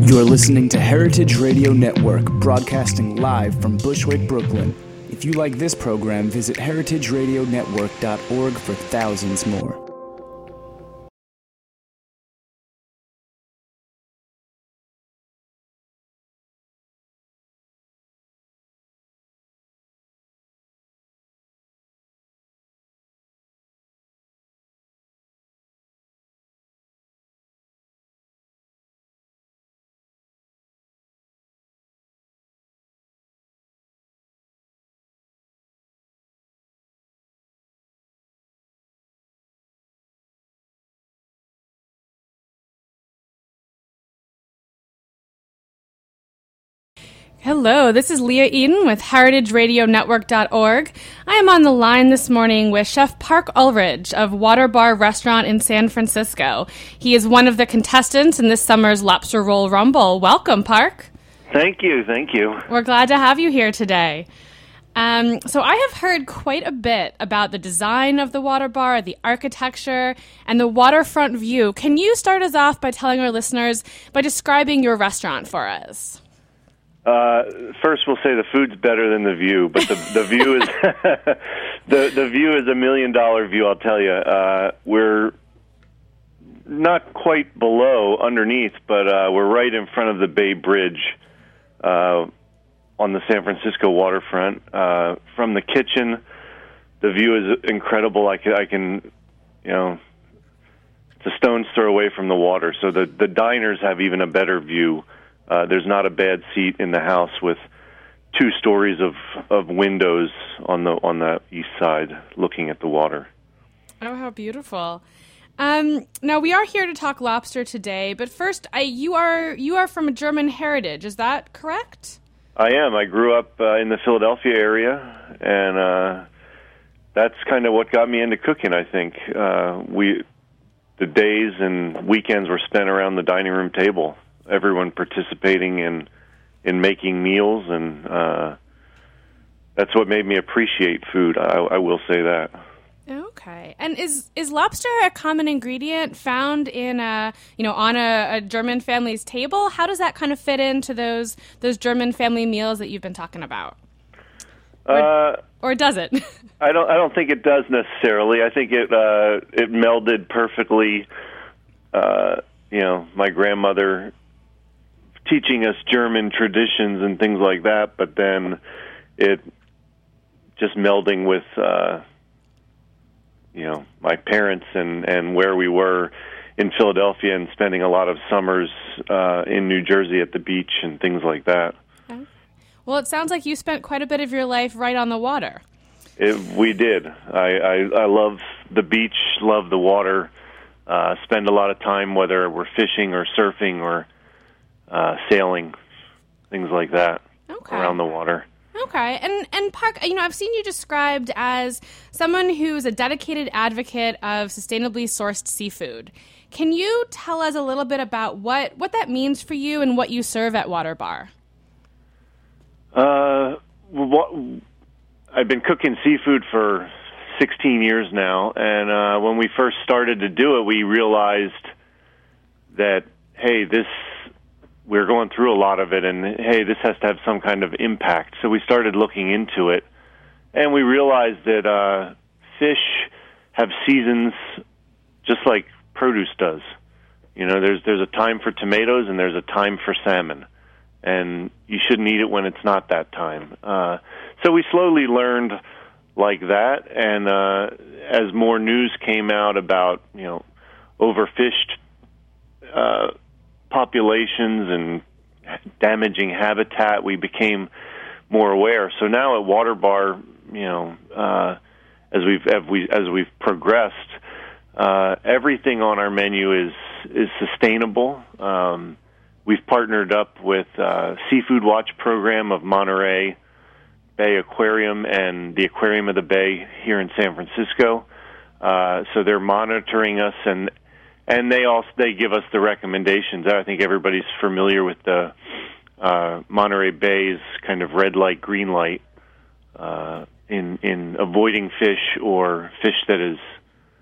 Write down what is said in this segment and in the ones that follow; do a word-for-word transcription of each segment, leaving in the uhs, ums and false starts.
You're listening to Heritage Radio Network, broadcasting live from Bushwick, Brooklyn. If you like this program, visit heritage radio network dot org for thousands more. Hello, this is Leah Eden with heritage radio network dot org. I am on the line this morning with Chef Park Ulrich of Water Bar Restaurant in San Francisco. He is one of the contestants in this summer's Lobster Roll Rumble. Welcome, Park. Thank you, thank you. We're glad to have you here today. Um, so I have heard quite a bit about the design of the Water Bar, the architecture, and the waterfront view. Can you start us off by telling our listeners, by describing your restaurant for us? Uh, first, we'll say the food's better than the view, but the the view is the the view is a million dollar view. I'll tell you, uh, we're not quite below, underneath, but uh, we're right in front of the Bay Bridge uh, on the San Francisco waterfront. Uh, from the kitchen, the view is incredible. I can, I can, you know, it's a stone's throw away from the water. So the the diners have even a better view. Uh, there's not a bad seat in the house with two stories of, of windows on the on the east side looking at the water. Oh, how beautiful! Um, now we are here to talk lobster today, but first, I, you are you are from a German heritage. Is that correct? I am. I grew up uh, in the Philadelphia area, and uh, that's kind of what got me into cooking. I think uh, we the days and weekends were spent around the dining room table. Everyone participating in in making meals, and uh, that's what made me appreciate food. I, I will say that. Okay, and is is lobster a common ingredient found in a you know on a, a German family's table? How does that kind of fit into those those German family meals that you've been talking about? Or, uh, or does it? I don't. I don't think it does necessarily. I think it uh, it melded perfectly. Uh, you know, my grandmother teaching us German traditions and things like that, but then it just melding with, uh, you know, my parents and, and where we were in Philadelphia and spending a lot of summers uh, in New Jersey at the beach and things like that. Okay. Well, it sounds like you spent quite a bit of your life right on the water. It, we did. I, I, I love the beach, love the water, uh, spend a lot of time, whether we're fishing or surfing or Uh, sailing, things like that, okay. around the water. Okay, and and Park, you know, I've seen you described as someone who's a dedicated advocate of sustainably sourced seafood. Can you tell us a little bit about what, what that means for you and what you serve at Water Bar? Uh, what, I've been cooking seafood for sixteen years now, and uh, when we first started to do it, we realized that, hey, this we're going through a lot of it, and, hey, this has to have some kind of impact. So we started looking into it, and we realized that uh, fish have seasons just like produce does. You know, there's there's a time for tomatoes, and there's a time for salmon, and you shouldn't eat it when it's not that time. Uh, so we slowly learned like that, and uh, as more news came out about, you know, overfished uh populations and damaging habitat, we became more aware. So now at Water Bar, you know, uh, as we've as, we, as we've progressed, uh, everything on our menu is is sustainable. Um, we've partnered up with uh, Seafood Watch program of Monterey Bay Aquarium and the Aquarium of the Bay here in San Francisco. Uh, so they're monitoring us, and And they also they give us the recommendations. I think everybody's familiar with the uh, Monterey Bay's kind of red light, green light uh, in in avoiding fish or fish that is,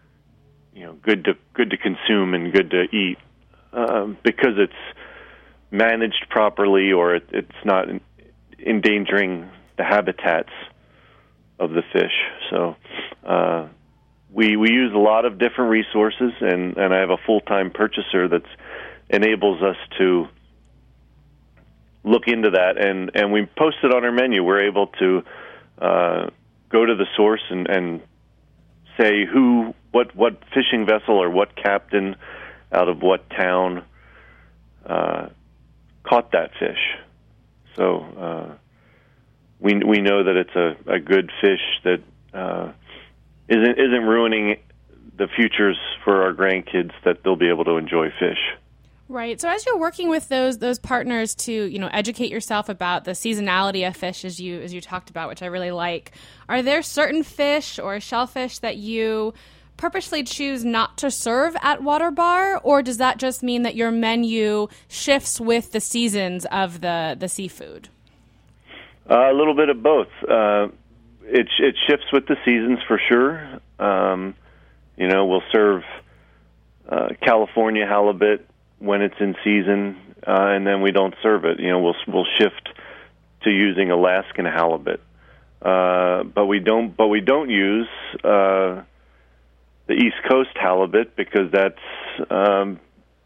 you know, good to good to consume and good to eat, uh, because it's managed properly, or it, it's not endangering the habitats of the fish. So uh, we we use a lot of different resources, and, and I have a full-time purchaser that enables us to look into that, and, and we post it on our menu. We're able to uh, go to the source and, and say who, what, what fishing vessel or what captain out of what town uh, caught that fish. So uh, we we know that it's a, a good fish that uh, isn't isn't ruining the futures for our grandkids, that they'll be able to enjoy fish. Right. So as you're working with those those partners to, you know, educate yourself about the seasonality of fish, as you as you talked about, which I really like, are there certain fish or shellfish that you purposely choose not to serve at Water Bar, or does that just mean that your menu shifts with the seasons of the, the seafood? Uh, a little bit of both. Uh, it it shifts with the seasons for sure. Um, you know, we'll serve uh, California halibut when it's in season, uh, and then we don't serve it. You know, we'll we'll shift to using Alaskan halibut, uh, but we don't. But we don't use uh, the East Coast halibut because that's um,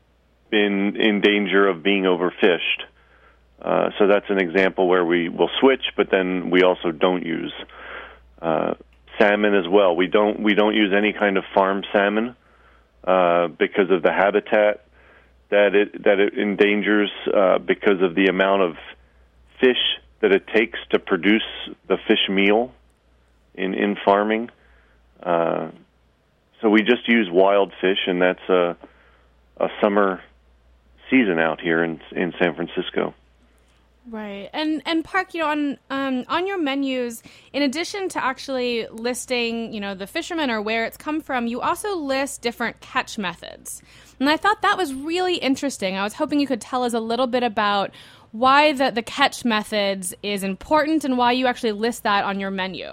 been in danger of being overfished. Uh, so that's an example where we will switch, but then we also don't use uh, salmon as well. We don't we don't use any kind of farm salmon uh, because of the habitat that it that it endangers, uh, because of the amount of fish that it takes to produce the fish meal in in farming. Uh, so we just use wild fish, and that's a a summer season out here in in San Francisco. Right. And and Park, you know, on um, on your menus, in addition to actually listing, you know, the fishermen or where it's come from, you also list different catch methods. And I thought that was really interesting. I was hoping you could tell us a little bit about why the, the catch methods is important and why you actually list that on your menu.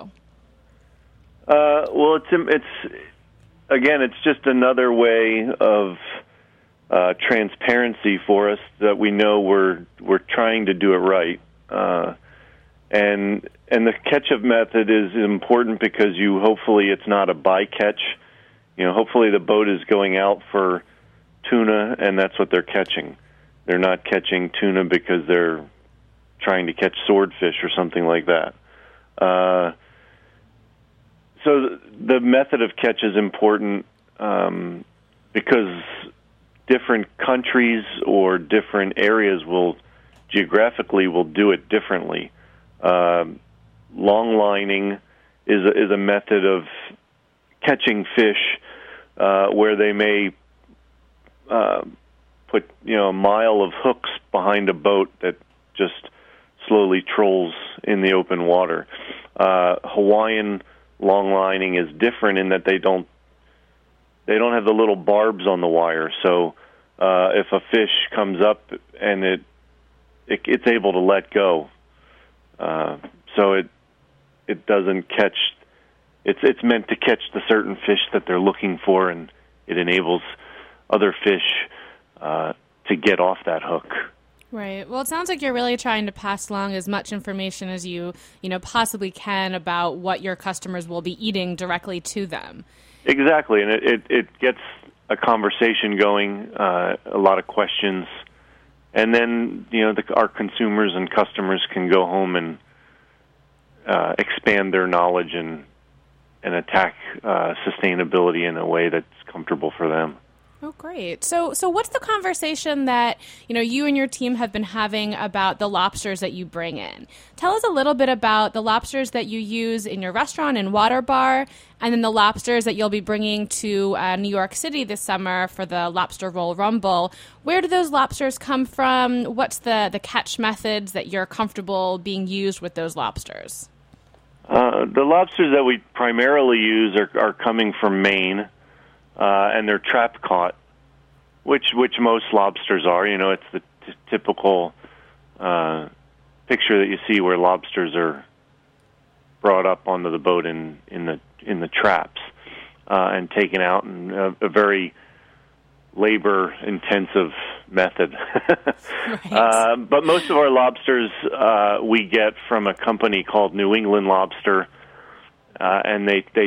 Uh, well, it's it's again, it's just another way of Uh, transparency for us, that we know we're we're trying to do it right, uh, and and the catch-up method is important because you hopefully it's not a bycatch. You know, hopefully the boat is going out for tuna, and that's what they're catching. They're not catching tuna because they're trying to catch swordfish or something like that. Uh, so the method of catch is important um, because different countries or different areas will geographically will do it differently. Uh, long lining is a, is a method of catching fish uh, where they may uh, put you know a mile of hooks behind a boat that just slowly trolls in the open water. Uh, Hawaiian long lining is different in that they don't They don't have the little barbs on the wire, so uh, if a fish comes up and it, it it's able to let go, uh, so it it doesn't catch. It's it's meant to catch the certain fish that they're looking for, and it enables other fish uh, to get off that hook. Right. Well, it sounds like you're really trying to pass along as much information as you you know possibly can about what your customers will be eating directly to them. Exactly, and it, it, it gets a conversation going, uh, a lot of questions, and then you know the, our consumers and customers can go home and uh, expand their knowledge and and attack uh, sustainability in a way that's comfortable for them. Oh, great. So so what's the conversation that, you know, you and your team have been having about the lobsters that you bring in? Tell us a little bit about the lobsters that you use in your restaurant and Water Bar, and then the lobsters that you'll be bringing to uh, New York City this summer for the Lobster Roll Rumble. Where do those lobsters come from? What's the, the catch methods that you're comfortable being used with those lobsters? Uh, the lobsters that we primarily use are, are coming from Maine. Uh, and they're trap caught, which which most lobsters are. You know, it's the t- typical uh, picture that you see where lobsters are brought up onto the boat in, in the in the traps uh, and taken out, and a, a very labor-intensive method. Right. uh, but most of our lobsters uh, we get from a company called New England Lobster, uh, and they they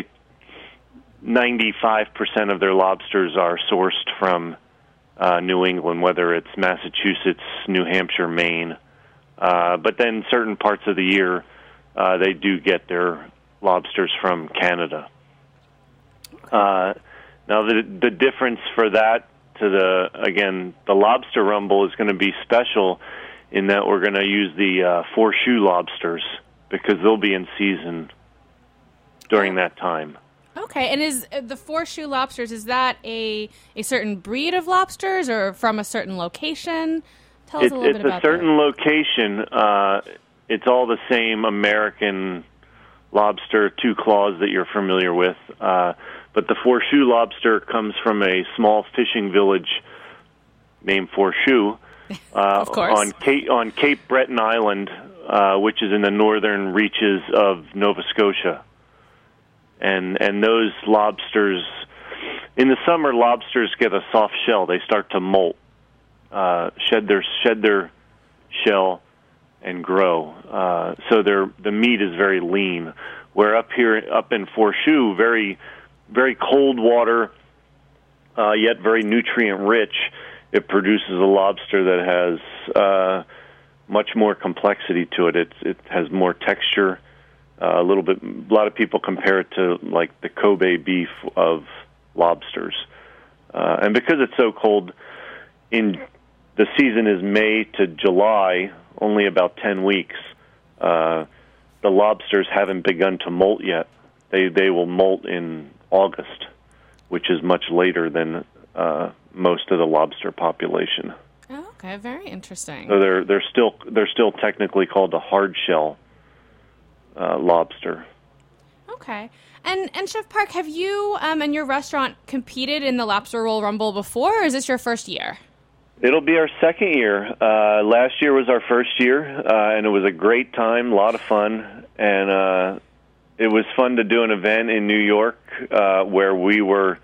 ninety-five percent of their lobsters are sourced from uh, New England, whether it's Massachusetts, New Hampshire, Maine. Uh, but then certain parts of the year, uh, they do get their lobsters from Canada. Uh, now, the the difference for that to the, again, the lobster rumble is going to be special in that we're going to use the uh, four shoe lobsters because they'll be in season during that time. Okay, and is uh, the four shoe lobsters, is that a a certain breed of lobsters or from a certain location? Tell us It, a little it's bit about a certain that. location. Uh, it's all the same American lobster, two claws that you're familiar with. Uh, but the four shoe lobster comes from a small fishing village named Four Shoe uh, Of course. on Cape, on Cape Breton Island, uh, which is in the northern reaches of Nova Scotia. And and those lobsters, in the summer, lobsters get a soft shell. They start to molt, uh, shed their shed their shell, and grow. Uh, so their the meat is very lean. Where up here, up in Four Shoe, very very cold water, uh, yet very nutrient rich. It produces a lobster that has uh, much more complexity to it. It it has more texture. Uh, a little bit. A lot of people compare it to like the Kobe beef of lobsters, uh, and because it's so cold, in the season is May to July, only about ten weeks. Uh, the lobsters haven't begun to molt yet. They they will molt in August, which is much later than uh, most of the lobster population. Oh, okay, very interesting. So they're they're still they're still technically called a hard shell uh, lobster. Okay. And and Chef Park, have you um, and your restaurant competed in the Lobster Roll Rumble before, or is this your first year? It'll be our second year. Uh, last year was our first year, uh, and it was a great time, a lot of fun, and uh, it was fun to do an event in New York uh, where we were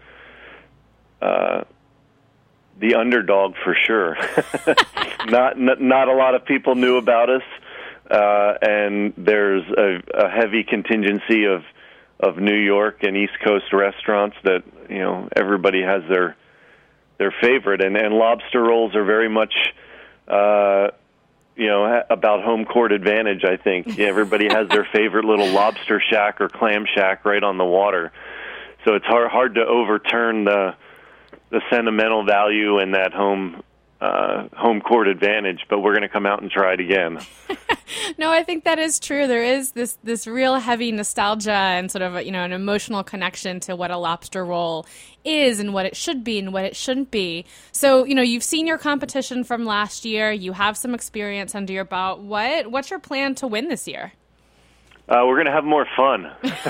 uh, the underdog for sure. not, not not a lot of people knew about us, uh, and there's a, a heavy contingency of of New York and East Coast restaurants that, you know, everybody has their their favorite, and, and lobster rolls are very much, uh, you know, about home court advantage, I think. Yeah, everybody has their favorite little lobster shack or clam shack right on the water. So it's hard, hard to overturn the the sentimental value and that home uh, home court advantage, but we're going to come out and try it again. No, I think that is true. There is this this real heavy nostalgia and sort of a, you know, an emotional connection to what a lobster roll is and what it should be and what it shouldn't be. So, you know, you've seen your competition from last year. You have some experience under your belt. What what's your plan to win this year? Uh, we're going to have more fun.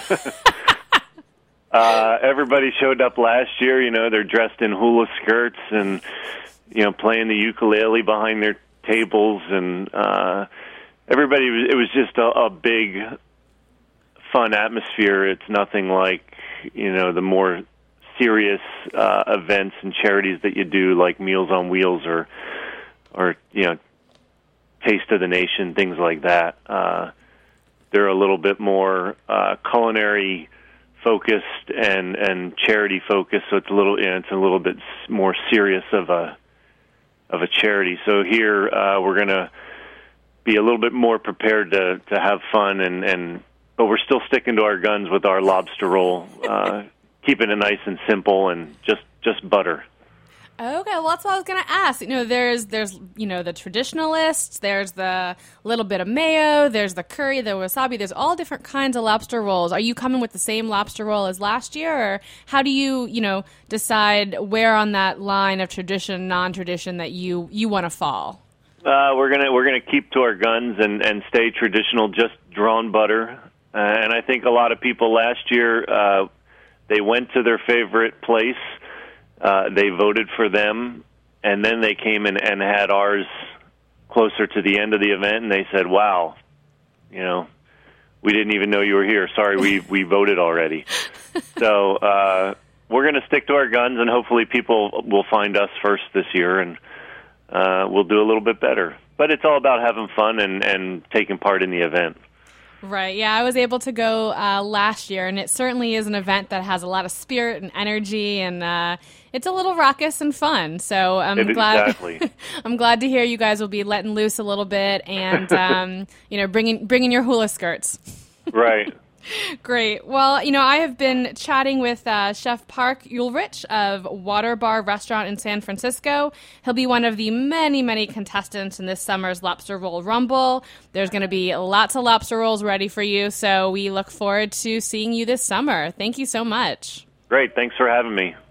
uh, everybody showed up last year. You know, they're dressed in hula skirts and, you know, playing the ukulele behind their tables, and uh, everybody was, it was just a, a big, fun atmosphere. It's nothing like, you know, the more serious uh, events and charities that you do, like Meals on Wheels or, or you know, Taste of the Nation, things like that. Uh, they're a little bit more uh, culinary focused and, and charity focused, so it's a little, you know, it's a little bit more serious of a of a charity. So here uh, we're going to be a little bit more prepared to, to have fun, and, and but we're still sticking to our guns with our lobster roll, uh, keeping it nice and simple and just, just butter. Okay, well, that's what I was going to ask. You know, there's, there's, you know, the traditionalists, there's the little bit of mayo, there's the curry, the wasabi, there's all different kinds of lobster rolls. Are you coming with the same lobster roll as last year, or how do you, you know, decide where on that line of tradition, non-tradition that you, you want to fall? Uh, we're gonna we're gonna keep to our guns and, and stay traditional, just drawn butter. Uh, and I think a lot of people last year, uh, they went to their favorite place. Uh, they voted for them, and then they came in and had ours closer to the end of the event, and they said, wow, you know, we didn't even know you were here. Sorry, we, we voted already. So uh, we're going to stick to our guns, and hopefully people will find us first this year, and uh, we'll do a little bit better. But it's all about having fun and, and taking part in the event. Right. Yeah, I was able to go uh, last year, and it certainly is an event that has a lot of spirit and energy, and uh, it's a little raucous and fun. So I'm it, glad. Exactly. I'm glad to hear you guys will be letting loose a little bit, and um, you know, bringing bringing your hula skirts. Right. Great. Well, you know, I have been chatting with uh, Chef Park Ulrich of Water Bar Restaurant in San Francisco. He'll be one of the many, many contestants in this summer's Lobster Roll Rumble. There's going to be lots of lobster rolls ready for you, so we look forward to seeing you this summer. Thank you so much. Great. Thanks for having me.